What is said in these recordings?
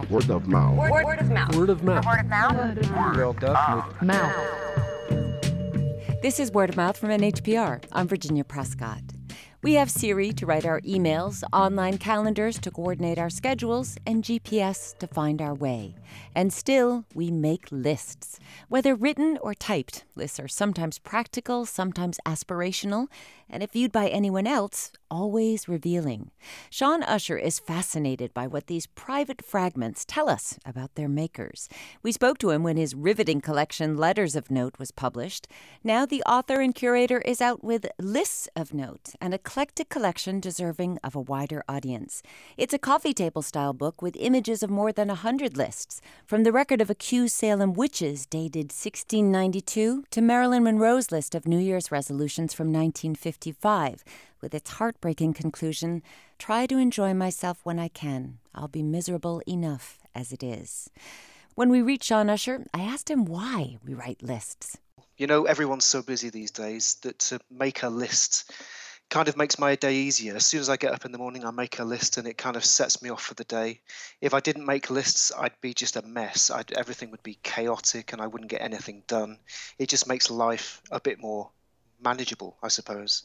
Word of mouth. Word of mouth. Word of mouth. Word of mouth. Wel definite. Mouth. This is Word of Mouth from NHPR. I'm Virginia Prescott. We have Siri to write our emails, online calendars to coordinate our schedules, and GPS to find our way. And still, we make lists. Whether written or typed, lists are sometimes practical, sometimes aspirational, and if viewed by anyone else, always revealing. Sean Usher is fascinated by what these private fragments tell us about their makers. We spoke to him when his riveting collection Letters of Note was published. Now the author and curator is out with Lists of Note, an eclectic collection deserving of a wider audience. It's a coffee table-style book with images of more than 100 lists, from the record of accused Salem witches dated 1692 to Marilyn Monroe's list of New Year's resolutions from 1955, with its heartbreaking conclusion, "Try to enjoy myself when I can. I'll be miserable enough as it is." When we reached Sean Usher, I asked him why we write lists. You know, everyone's so busy these days that to make a list kind of makes my day easier. As soon as I get up in the morning, I make a list and it kind of sets me off for the day. If I didn't make lists, I'd be just a mess. Everything would be chaotic and I wouldn't get anything done. It just makes life a bit more manageable, I suppose.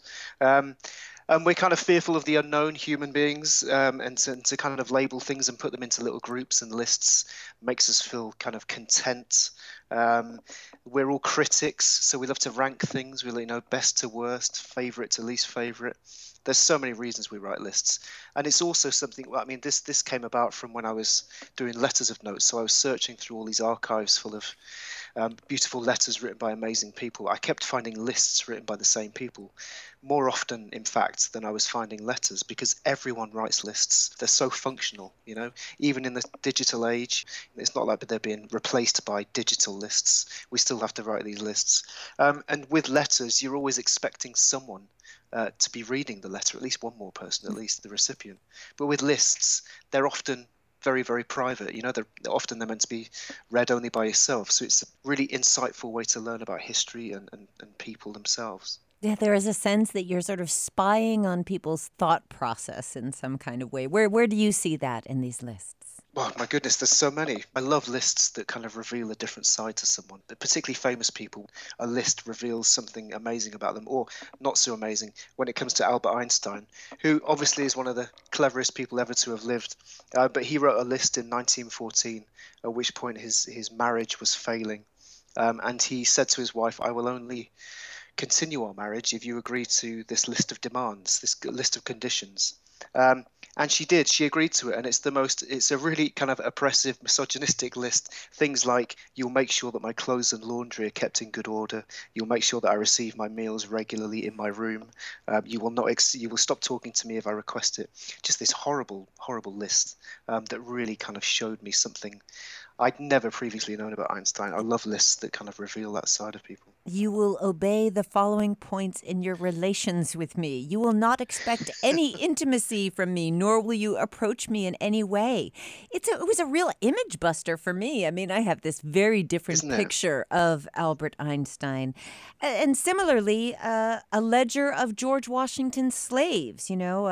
And we're kind of fearful of the unknown, human beings, and to kind of label things and put them into little groups and lists makes us feel kind of content. We're all critics, so we love to rank things. We best to worst, favorite to least favorite. There's so many reasons we write lists, and it's also something. I mean, this came about from when I was doing Letters of Notes. So I was searching through all these archives full of beautiful letters written by amazing people. I kept finding lists written by the same people, more often, in fact, than I was finding letters, because everyone writes lists. They're so functional, even in the digital age. It's not like they're being replaced by digital lists. We still have to write these lists. And with letters, you're always expecting someone to be reading the letter, at least one more person, at least the recipient. But with lists, they're often very, very private. They're meant to be read only by yourself. So it's a really insightful way to learn about history and people themselves. Yeah, there is a sense that you're sort of spying on people's thought process in some kind of way. Where do you see that in these lists? Oh, my goodness, there's so many. I love lists that kind of reveal a different side to someone. But particularly famous people, a list reveals something amazing about them, or not so amazing. When it comes to Albert Einstein, who obviously is one of the cleverest people ever to have lived, but he wrote a list in 1914, at which point his marriage was failing. And he said to his wife, "I will only continue our marriage if you agree to this list of demands, this list of conditions." And she did. She agreed to it. And it's a really kind of oppressive, misogynistic list. Things like, you'll make sure that my clothes and laundry are kept in good order. You'll make sure that I receive my meals regularly in my room. You will stop talking to me if I request it. Just this horrible, horrible list that really kind of showed me something I'd never previously known about Einstein. I love lists that kind of reveal that side of people. You will obey the following points in your relations with me. You will not expect any intimacy from me, nor will you approach me in any way. It was a real image buster for me. I mean, I have this very different picture of Albert Einstein. And similarly, a ledger of George Washington's slaves,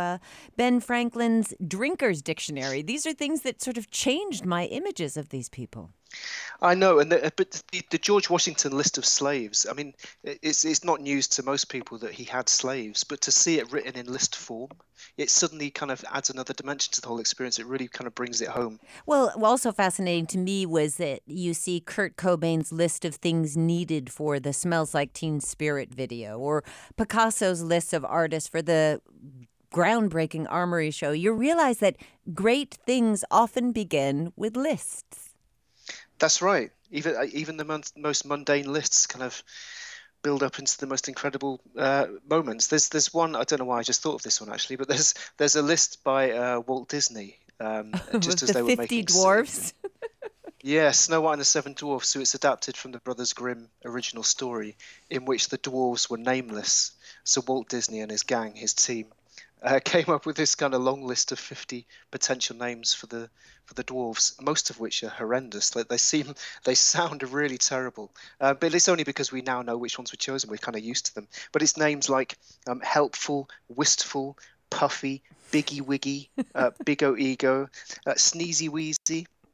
Ben Franklin's Drinker's Dictionary. These are things that sort of changed my images of these people. I know, but the George Washington list of slaves, I mean, it's not news to most people that he had slaves, but to see it written in list form, it suddenly kind of adds another dimension to the whole experience. It really kind of brings it home. Well, also fascinating to me was that you see Kurt Cobain's list of things needed for the Smells Like Teen Spirit video, or Picasso's list of artists for the groundbreaking Armory show. You realize that great things often begin with lists. That's right. Even the most mundane lists kind of build up into the most incredible moments. There's one, I don't know why I just thought of this one actually, but there's a list by Walt Disney. Just as the they were 50 making dwarfs. Yeah, Snow White and the Seven Dwarfs. So it's adapted from the Brothers Grimm original story, in which the dwarves were nameless. So Walt Disney and his gang, his team, came up with this kind of long list of 50 potential names for the dwarves, most of which are horrendous. Like they sound really terrible, but it's only because we now know which ones were chosen. We're kind of used to them. But it's names like helpful, wistful, puffy, biggy wiggy, big o ego, sneezy wheezy,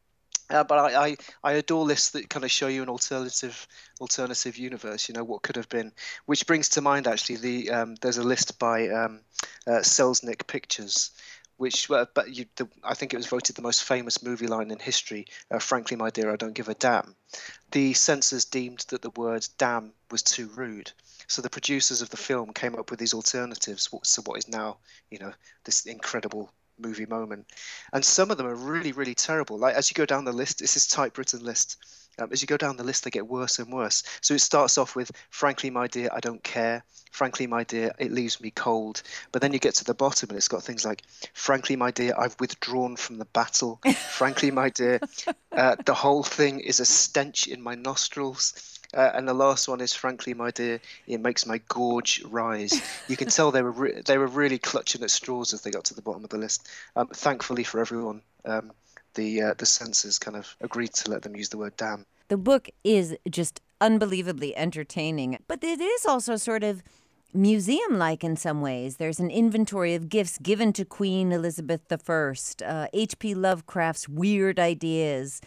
But I adore lists that kind of show you an alternative universe. You know what could have been, which brings to mind actually there's a list by Selznick Pictures, which I think it was voted the most famous movie line in history. Frankly, my dear, I don't give a damn. The censors deemed that the word "damn" was too rude, so the producers of the film came up with these alternatives. So what is now, this incredible movie moment, and some of them are really, really terrible. Like as you go down the list, this is typewritten list. As you go down the list, they get worse and worse. So it starts off with, "Frankly, my dear, I don't care. Frankly, my dear, it leaves me cold." But then you get to the bottom and it's got things like, "Frankly, my dear, I've withdrawn from the battle. Frankly, my dear, the whole thing is a stench in my nostrils." And the last one is, "Frankly, my dear, it makes my gorge rise." You can tell they were really clutching at straws as they got to the bottom of the list. Thankfully for everyone, the censors kind of agreed to let them use the word "damn." The book is just unbelievably entertaining, but it is also sort of museum-like in some ways. There's an inventory of gifts given to Queen Elizabeth I, H.P. Lovecraft's weird ideas,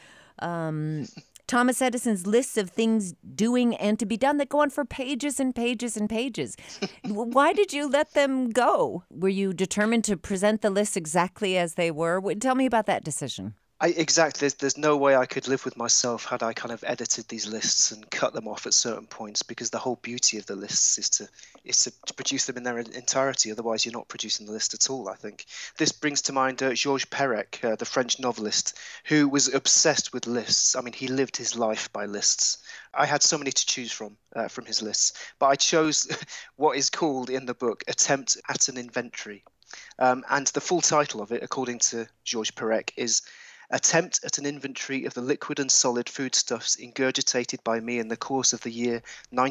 Thomas Edison's lists of things doing and to be done that go on for pages and pages and pages. Why did you let them go? Were you determined to present the lists exactly as they were? Tell me about that decision. Exactly. There's no way I could live with myself had I kind of edited these lists and cut them off at certain points, because the whole beauty of the lists is to produce them in their entirety. Otherwise, you're not producing the list at all, I think. This brings to mind Georges Perec, the French novelist, who was obsessed with lists. I mean, he lived his life by lists. I had so many to choose from his lists, but I chose what is called in the book "Attempt at an Inventory." And the full title of it, according to Georges Perec, is "Attempt at an Inventory of the Liquid and Solid Foodstuffs Ingurgitated by Me in the Course of the Year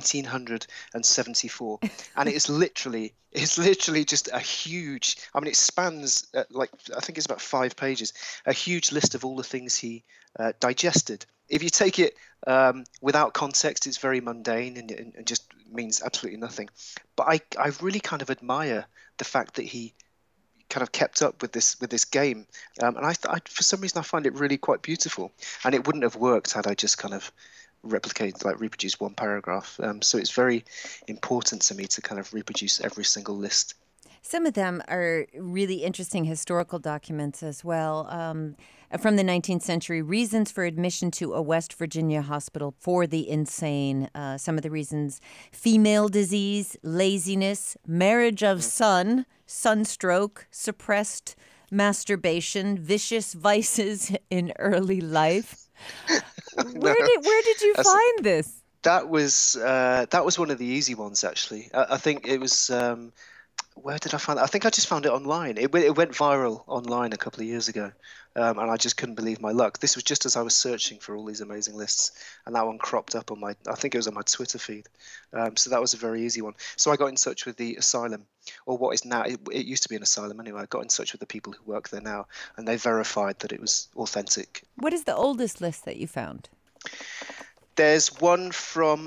1974." And it's literally just a huge, I mean, it spans I think it's about 5 pages, a huge list of all the things he digested. If you take it without context, it's very mundane and just means absolutely nothing. But I really kind of admire the fact that he kind of kept up with this game, and I for some reason I find it really quite beautiful, and it wouldn't have worked had I just kind of reproduced one paragraph. So it's very important to me to kind of reproduce every single list. Some of them are really interesting historical documents as well. From the 19th century, reasons for admission to a West Virginia hospital for the insane. Some of the reasons: female disease, laziness, marriage of son, sunstroke, suppressed masturbation, vicious vices in early life. Where did you find this? That was one of the easy ones, actually. I think it was. Where did I find it? I think I just found it online. It went viral online a couple of years ago, and I just couldn't believe my luck. This was just as I was searching for all these amazing lists, and that one cropped up on I think it was on my Twitter feed. So that was a very easy one. So I got in touch with the asylum, or what is now, it used to be an asylum anyway. I got in touch with the people who work there now, and they verified that it was authentic. What is the oldest list that you found? There's one from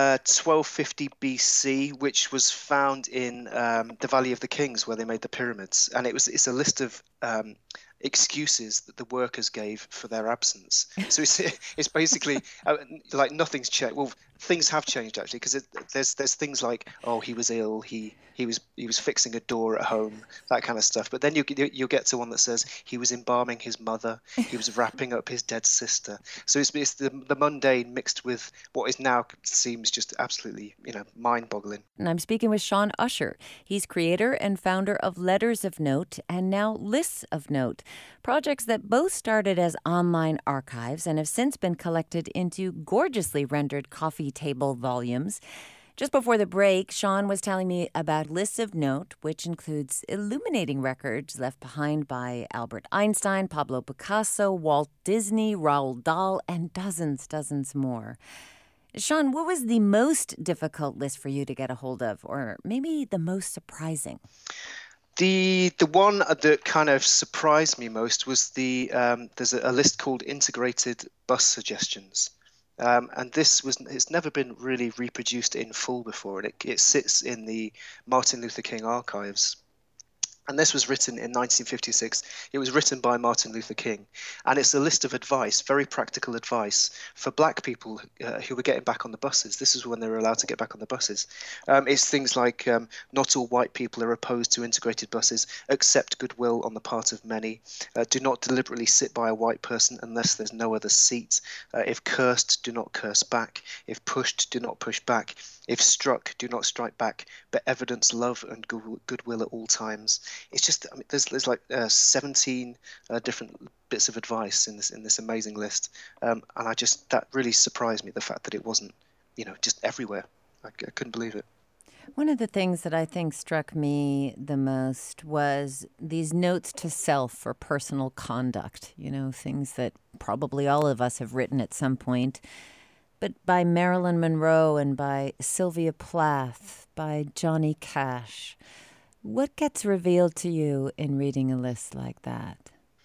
1250 BC, which was found in the Valley of the Kings, where they made the pyramids, and it's a list of excuses that the workers gave for their absence. So it's basically like nothing's changed. Well, things have changed actually, because there's things like, oh, he was ill, he was fixing a door at home, that kind of stuff. But then you'll get to one that says he was embalming his mother, he was wrapping up his dead sister. So it's the mundane mixed with what is now seems just absolutely mind-boggling. And I'm speaking with Sean Usher. He's creator and founder of Letters of Note and now Lists of Note, projects that both started as online archives and have since been collected into gorgeously rendered coffee table volumes. Just before the break, Sean was telling me about Lists of Note, which includes illuminating records left behind by Albert Einstein, Pablo Picasso, Walt Disney, Roald Dahl, and dozens more. Sean, what was the most difficult list for you to get a hold of, or maybe the most surprising? The one that kind of surprised me most was there's a list called Integrated Bus Suggestions. And it's never been really reproduced in full before, and it sits in the Martin Luther King archives. And this was written in 1956. It was written by Martin Luther King. And it's a list of advice, very practical advice for black people who were getting back on the buses. This is when they were allowed to get back on the buses. It's things like not all white people are opposed to integrated buses. Accept goodwill on the part of many. Do not deliberately sit by a white person unless there's no other seat. If cursed, do not curse back. If pushed, do not push back. If struck, do not strike back, but evidence love and goodwill at all times. It's just, I mean, there's like 17 different bits of advice in this amazing list, and that really surprised me, the fact that it wasn't, just everywhere. I couldn't believe it. One of the things that I think struck me the most was these notes to self or personal conduct, things that probably all of us have written at some point, but by Marilyn Monroe and by Sylvia Plath, by Johnny Cash. What gets revealed to you in reading a list like that?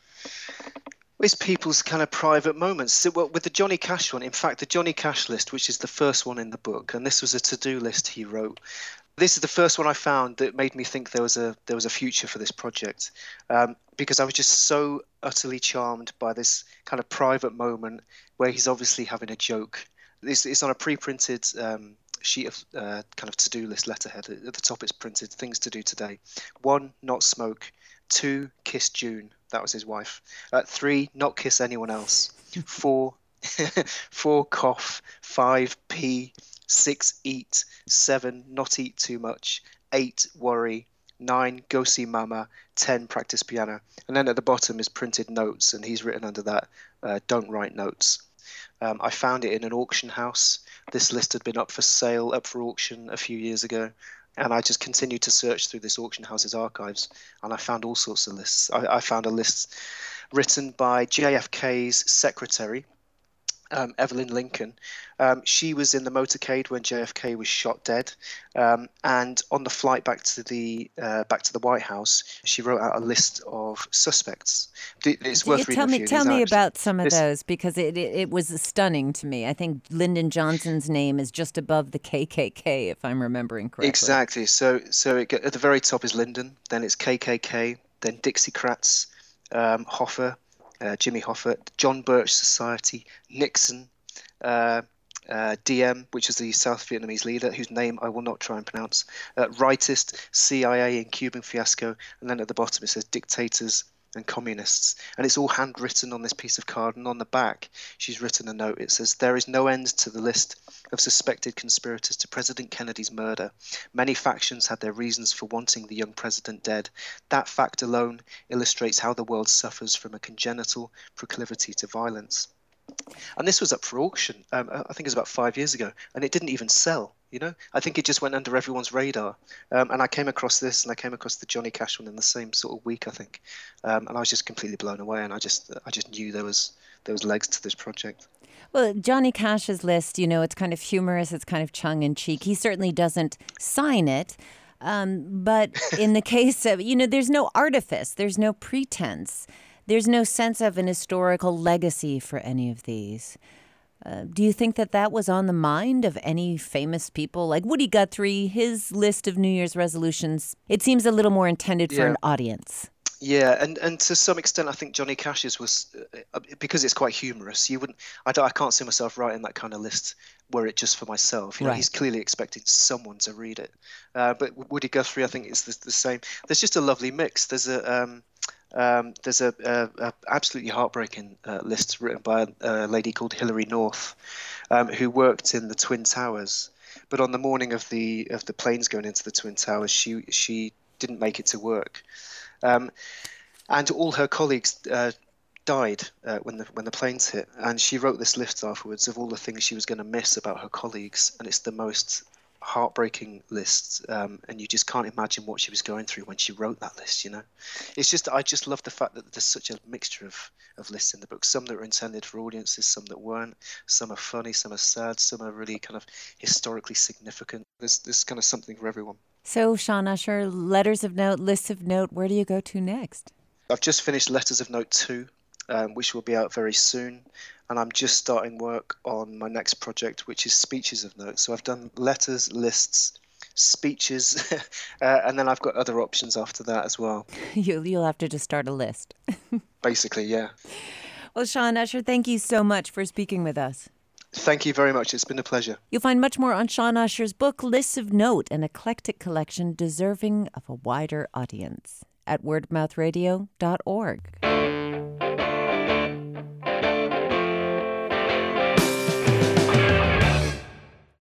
It's people's kind of private moments. So, well, with the Johnny Cash one, in fact, the Johnny Cash list, which is the first one in the book, and this was a to-do list he wrote. This is the first one I found that made me think there was a future for this project, because I was just so utterly charmed by this kind of private moment where he's obviously having a joke. It's on a pre-printed sheet of kind of to-do list letterhead. At the top it's printed, things to do today. 1, not smoke. 2, kiss June. That was his wife. 3, not kiss anyone else. 4, 4, cough. 5, pee. 6, eat. 7, not eat too much. 8, worry. 9, go see mama. 10, practice piano. And then at the bottom is printed notes, and he's written under that, don't write notes. I found it in an auction house. This list had been up for auction a few years ago. And I just continued to search through this auction house's archives, and I found all sorts of lists. I found a list written by JFK's secretary, Evelyn Lincoln. She was in the motorcade when JFK was shot dead, and on the flight back to the White House, she wrote out a list of suspects. It's worth reading a few. Tell me about some of those, because it was stunning to me. I think Lyndon Johnson's name is just above the KKK, if I'm remembering correctly. Exactly. So at the very top is Lyndon, then it's KKK, then Dixiecrats, Hoffa. Jimmy Hoffa, John Birch Society, Nixon, Diem, which is the South Vietnamese leader, whose name I will not try and pronounce, rightist, CIA and Cuban fiasco, and then at the bottom it says dictators and communists. And it's all handwritten on this piece of card, and on the back she's written a note. It says, there is no end to the list of suspected conspirators to President Kennedy's murder. Many factions had their reasons for wanting the young president dead. That fact alone illustrates how the world suffers from a congenital proclivity to violence. And this was up for auction, I think it was about 5 years ago, and it didn't even sell. I think it just went under everyone's radar. And I came across this, and I came across the Johnny Cash one in the same sort of week, I think. And I was just completely blown away, and I just knew there was legs to this project. Well, Johnny Cash's list, it's kind of humorous, it's kind of tongue-in-cheek. He certainly doesn't sign it. But in the case of, there's no artifice, there's no pretense. There's no sense of an historical legacy for any of these. Do you think that was on the mind of any famous people? Like Woody Guthrie, his list of New Year's resolutions, it seems a little more intended for an audience. Yeah, and to some extent, I think Johnny Cash's was, because it's quite humorous. I can't see myself writing that kind of list were it just for myself. Right. He's clearly expecting someone to read it. But Woody Guthrie, I think, is the same. There's just a lovely mix. There's a absolutely heartbreaking list written by a lady called Hilary North, who worked in the Twin Towers. But on the morning of the planes going into the Twin Towers, she didn't make it to work. And all her colleagues died when the planes hit, and she wrote this list afterwards of all the things she was going to miss about her colleagues, and it's the most heartbreaking list, and you just can't imagine what she was going through when she wrote that list. It's just, I just love the fact that there's such a mixture of lists in the book. Some that are intended for audiences, some that weren't. Some are funny, some are sad, some are really kind of historically significant. There's kind of something for everyone. So, Sean Usher, letters of note, lists of note, where do you go to next? I've just finished Letters of Note 2, which will be out very soon. And I'm just starting work on my next project, which is Speeches of Note. So I've done letters, lists, speeches, and then I've got other options after that as well. You'll have to just start a list. Basically, yeah. Well, Sean Usher, thank you so much for speaking with us. Thank you very much. It's been a pleasure. You'll find much more on Sean Usher's book, Lists of Note, an eclectic collection deserving of a wider audience, at wordmouthradio.org.